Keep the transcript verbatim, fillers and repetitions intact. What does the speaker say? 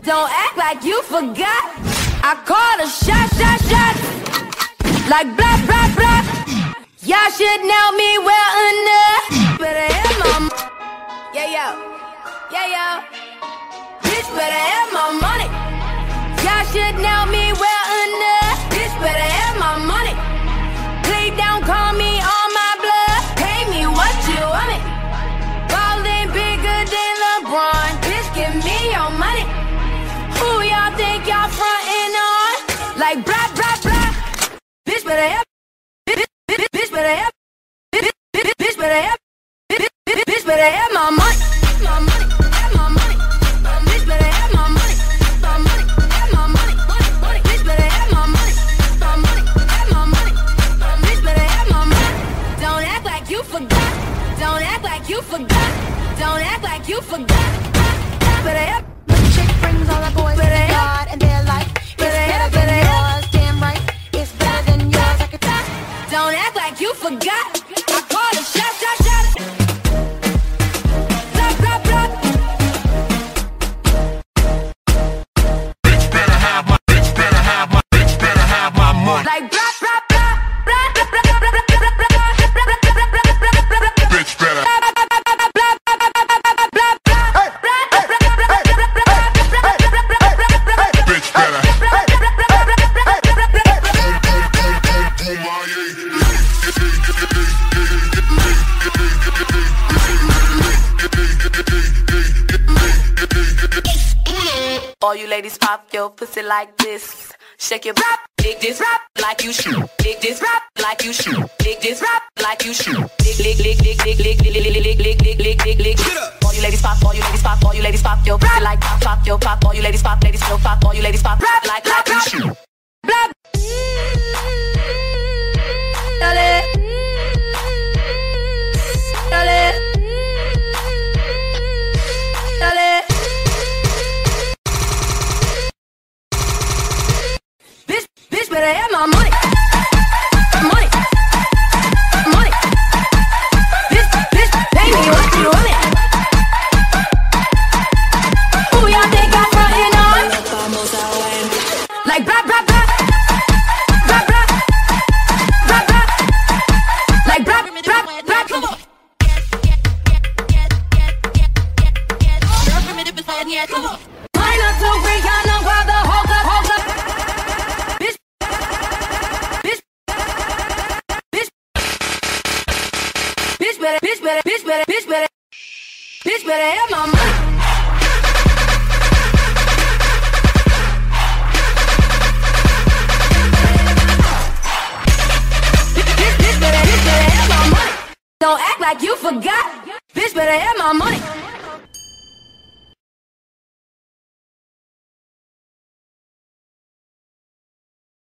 Don't act like you forgot. I called a shot, shot, shot. Like blah, blah, blah. Y'all should know me well enough. Better have my m- Yeah, yo. Yeah, yo. Bitch better have my money. Y'all should know me well enough. Bitch better have my money. Please don't call me on my blood. Pay me what you want it. Ballin' bigger than LeBron. Bitch, give me your money. Who y'all think y'all frontin' on? Like blah, blah, blah. Bitch better have. Bitch, bitch, bitch better have. Bitch, bitch, bitch better have. Bitch, bitch, bitch better have my money. My money, have my money. Bitch better have my money. My money, have my money. Money, money. Bitch better have my money. My money, have my money. Bitch better have my money. Don't act like you forgot. Don't act like you forgot. Don't act like you forgot. Better have. Chick brings all the boys to God and they're like, it's better than yours. Damn right, it's better than yours. I could tell. Don't act like you forgot. I called a shot, shot, shot. Blah, blah, blah. Bitch better have my, bitch better have my, bitch better have my money. Like blah, blah, blah. Blah, blah, blah, blah, blah, blah, blah, blah, blah, blah, blah, blah, blah, blah. Bitch better. All you ladies pop your pussy like this. Shake your rap, dig this rap like you shoot. Dig this rap like you shoot. Dig this rap like you shoot. Dig, dig, dig, dig, dig, dig, dig, dig, dig, dig, dig, dig, dig, dig. All you ladies pop, all you ladies pop, all you ladies pop your pussy like pop, pop your pop. All you ladies pop, ladies go pop. All you ladies pop rap like like you shoot. Blah. Dale. Dale. Dale. Bitch, bitch better have my money. Money. Money. Bitch, bitch, pay me what you want it. Who y'all think I'm frontin' on? Like blah, blah, blah. Blah, blah. Blah, blah. Like blah, blah, blah. Come on. Mine are too free, y'all know why the hold up, hold up. Bitch, bitch, bitch, bitch better, bitch better, bitch better, bitch better, bitch better have my money. Bitch, bitch better, bitch better have my money. Don't act like you forgot. Bitch better have my money.